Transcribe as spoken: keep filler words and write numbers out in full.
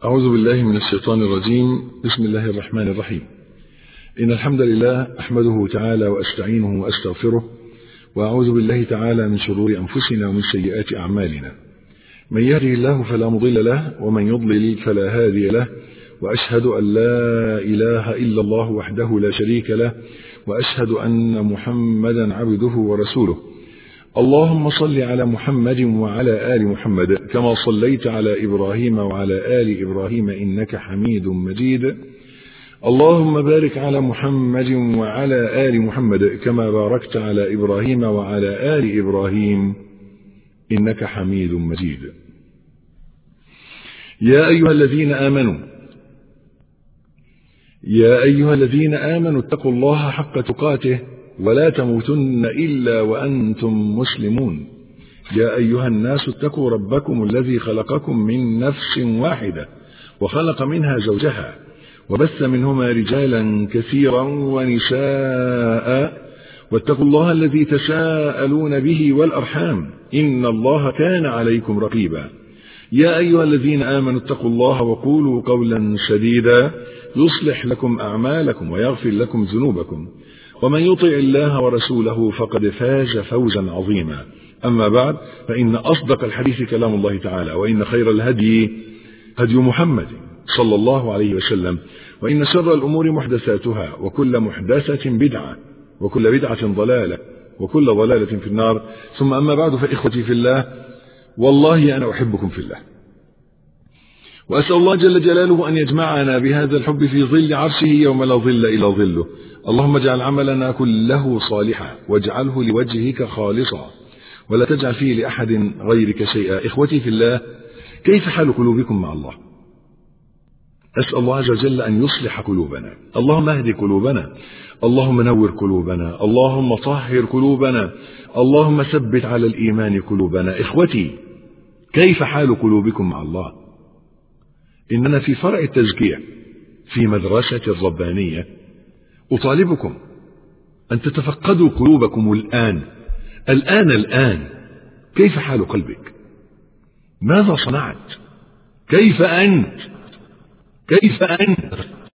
أعوذ بالله من الشيطان الرجيم. بسم الله الرحمن الرحيم. إن الحمد لله أحمده تعالى وأستعينه وأستغفره، وأعوذ بالله تعالى من شرور أنفسنا ومن سيئات أعمالنا. من يهده الله فلا مضل له، ومن يضلل فلا هادي له، وأشهد أن لا إله إلا الله وحده لا شريك له، وأشهد أن محمدا عبده ورسوله. اللهم صل على محمد وعلى آل محمد كما صليت على إبراهيم وعلى آل إبراهيم إنك حميد مجيد. اللهم بارك على محمد وعلى آل محمد كما باركت على إبراهيم وعلى آل إبراهيم إنك حميد مجيد. يا أيها الذين آمنوا يا أيها الذين آمنوا اتقوا الله حق تقاته ولا تموتن إلا وأنتم مسلمون. يا أيها الناس اتقوا ربكم الذي خلقكم من نفس واحدة وخلق منها زوجها وبث منهما رجالا كثيرا ونساء، واتقوا الله الذي تساءلون به والأرحام إن الله كان عليكم رقيبا. يا أيها الذين آمنوا اتقوا الله وقولوا قولا سديدا يصلح لكم أعمالكم ويغفر لكم ذنوبكم، ومن يطع الله ورسوله فقد فاز فوزا عظيما. أما بعد، فإن أصدق الحديث كلام الله تعالى، وإن خير الهدي هدي محمد صلى الله عليه وسلم، وإن شر الأمور محدثاتها، وكل محدثة بدعة، وكل بدعة ضلالة، وكل ضلالة في النار. ثم أما بعد، فإخوتي في الله، والله أنا أحبكم في الله، وأسأل الله جل جلاله أن يجمعنا بهذا الحب في ظل عرشه يوم لا ظل إلا ظله. اللهم اجعل عملنا كله صالحا، واجعله لوجهك خالصا، ولا تجعل فيه لأحد غيرك شيئا. إخوتي في الله، كيف حال قلوبكم مع الله؟ أسأل الله عز وجل أن يصلح قلوبنا. اللهم اهد قلوبنا، اللهم نور قلوبنا، اللهم طهر قلوبنا، اللهم ثبت على الإيمان قلوبنا. إخوتي، كيف حال قلوبكم مع الله؟ إننا في فرع التزكية في مدرسة الربانية أطالبكم أن تتفقدوا قلوبكم الآن الآن الآن. كيف حال قلبك؟ ماذا صنعت؟ كيف أنت؟ كيف أنت؟